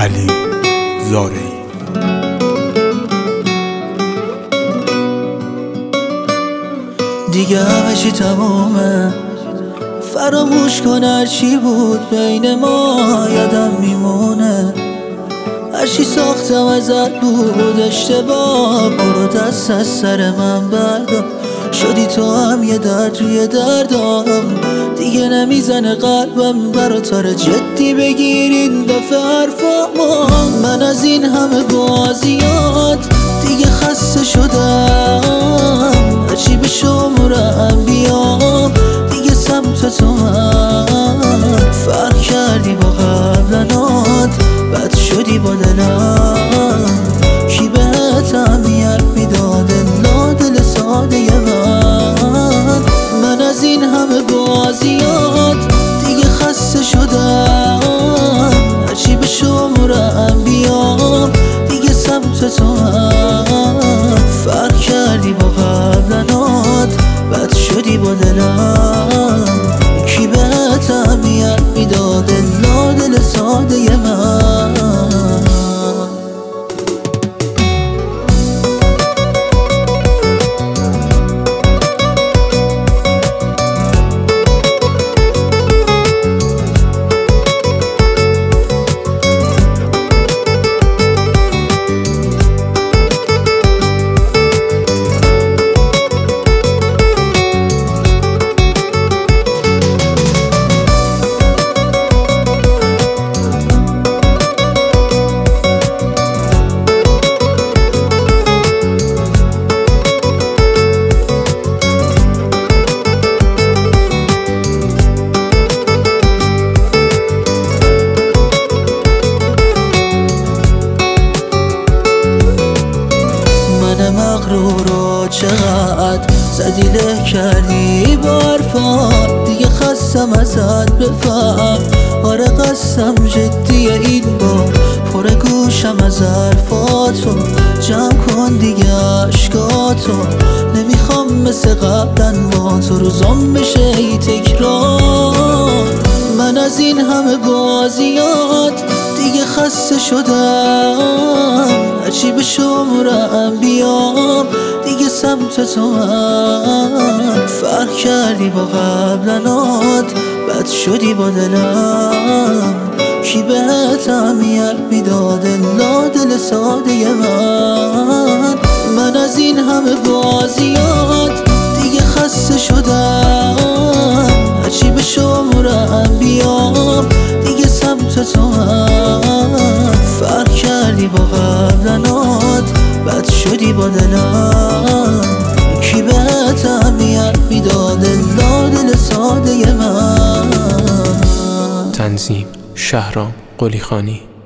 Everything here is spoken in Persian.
علی زارعی. دیگه همه چی تمومه، فراموش کن هرچی بود بین ما، یادم میمونه هرچی ساختم ازت بود اشتباه. برو دست از سر من بردار، شدی تو هم یه درد روی دردم. دیگه نمیزنه قلبم برات، آره جدی بگیر این دفعه حرفامو. من از این همه بازیات دیگه خسته شدم، هرچی به شمرم بیام دیگه سمت تو هم. فرق کردی با قبلنات، بد شدی با دلم. کی بهت اهمیت میداد الا دل ساده من از این همه بازیات دیگه خسته شدم، هرچی به شمرم بیام دیگه سمت تو هم. فرق کردی با قبلنات، بد شدی با دلم. کی بهت اهمیت میداد الا دل ساده من. مغرورو چقدر زدی له کردی با حرفات، دیگه خستم ازت بفهم. آره قصدم جدیه این بار، پر گوشم از حرفاتو. جمع کن دیگه عشقاتو، نمیخوام مثل قبلن با تو روزام بشه ای تکرار. من از این همه بازیات دیگه خسته شدم، هرچی به شمرم بیام دیگه سمت تو هم. فرق کردی با قبلنات، بد شدی با دلم. کی بهت اهمیت میداد الا دل ساده من از این همه بازیات دیگه خسته شدم، هرچی به شمرم بیام دیگه سمت تو هم. فرق کردی با قبلنات، بد شدی با دلم. کی بهت اهمیت میداد الا دل ساده من. تنظیم شهرام قلیخانی.